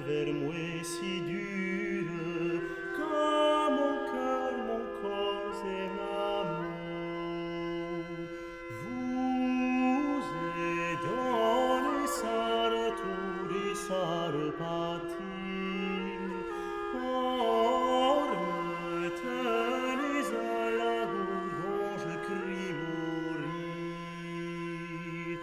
vers moi si dure, car mon cœur, mon corps et l'amour. Vous êtes dans les salles, tous les salles pâtir. Or me tenez à la boue dont je crie mourir.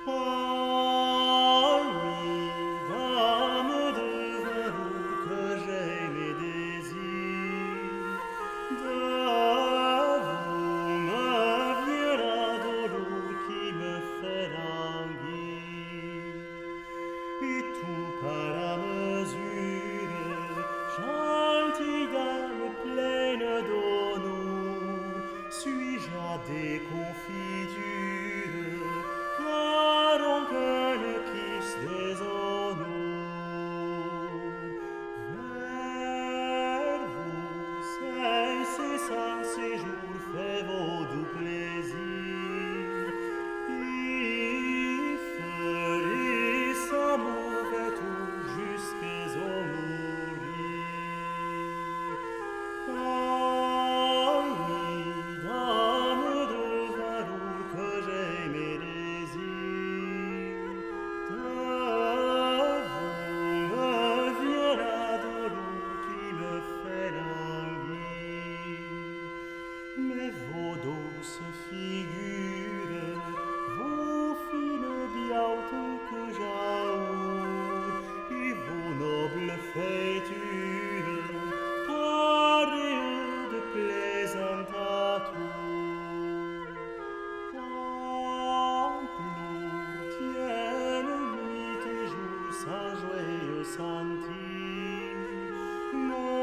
Amis, dames de velours, que j'ai mes désirs. De vous me vient la douleur qui me fait languir. Et tout par la mesure, gentille dame pleine d'honneur, suis-je à des confitures, car on ne kiss des honneurs. Vers vous, c'est sans séjour, fait vos doux plaisirs. Il ferait sa mauvais tour jusqu'à mourir. Amis, dames de velours, que j'ai mes désirs. De vous me vient la douleur qui me fait languir. Mais vos douces figures, vos fines biautés que j'aoure, et vos nobles faitures, pareilles de plaisantes atours. Plour tiennent nuit et jour sans joyeux sentir,